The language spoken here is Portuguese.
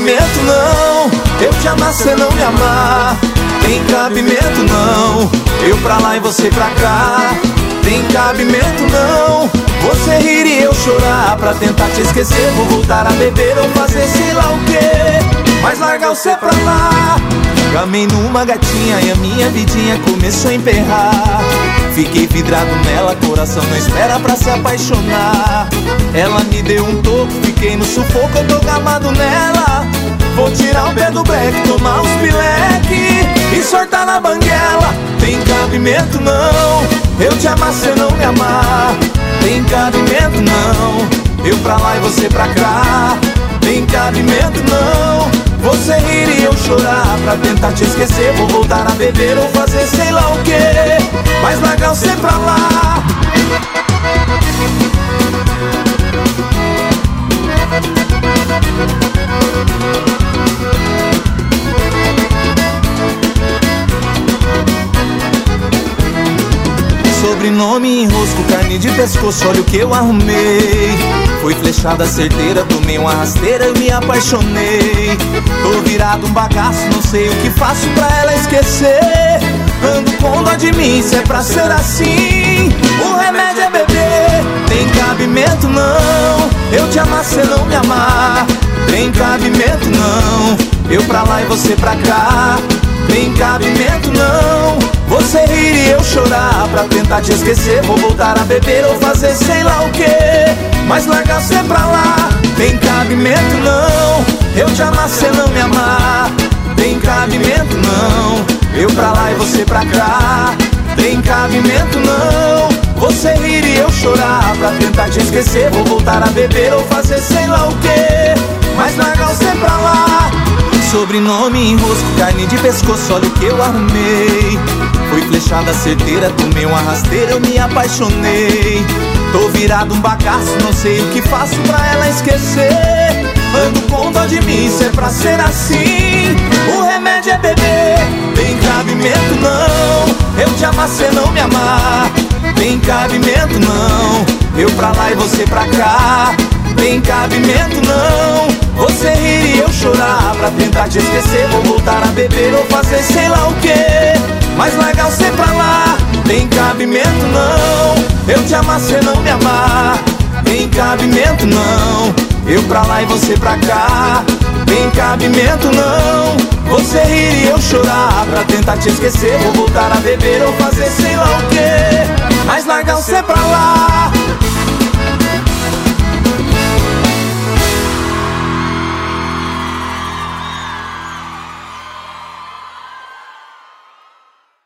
cabimento não, eu te amar, cê não me amar. Tem cabimento não, eu pra lá e você pra cá. Tem cabimento não, você rir e eu chorar. Pra tentar te esquecer, vou voltar a beber ou fazer sei lá o quê, mas largar você pra lá. Gamei numa gatinha e a minha vidinha começou a emperrar. Fiquei vidrado nela, coração não espera pra se apaixonar. Ela me deu um toco, fiquei no sufoco, eu tô gamado nela. Vou tirar o pé do breque, tomar uns pileque e sortar na banguela. Tem cabimento não, eu te amar, cê não me amar. Tem cabimento não, eu pra lá e você pra cá. Tem cabimento não, você rir e eu chorar. Pra tentar te esquecer, vou voltar a beber ou fazer sei lá o quê, mas largar você pra lá. Sobrenome em rosco, carne de pescoço, olha o que eu arrumei. Foi flechada certeira, tomei uma rasteira, eu me apaixonei. Tô virado um bagaço, não sei o que faço pra ela esquecer. Ando com dó de mim, se é pra ser assim, o remédio é beber. Tem cabimento não, eu te amar, cê não me amar. Tem cabimento não, eu pra lá e você pra cá. Tem cabimento não, você rir e eu chorar. Pra tentar te esquecer, vou voltar a beber ou fazer sei lá o quê, mas largar você pra lá. Tem cabimento não, eu te amar, cê não me amar. Tem cabimento não, eu pra lá e você pra cá. Tem cabimento não, você rir e eu chorar. Pra tentar te esquecer, vou voltar a beber ou fazer sei lá o quê, mas largar você pra lá. Sobrenome em rosco, carne de pescoço, olha o que eu arrumei. Foi flechada certeira, tomei uma rasteira, eu me apaixonei. Tô virado um bagaço, não sei o que faço pra ela esquecer. Ando com dó de mim, se é pra ser assim, o remédio é beber. Tem cabimento não, eu te amar, cê não me amar. Tem cabimento não, eu pra lá e você pra cá. Tem cabimento não, você rir e eu chorar. Pra tentar te esquecer, vou voltar a beber ou fazer sei lá o quê, mas largar você pra lá. Tem cabimento não, eu te amar, cê não me amar. Tem cabimento não, eu pra lá e você pra cá. Tem cabimento não, você rir e eu chorar. Pra tentar te esquecer, vou voltar a beber ou fazer sei lá o quê, mas largar você pra lá.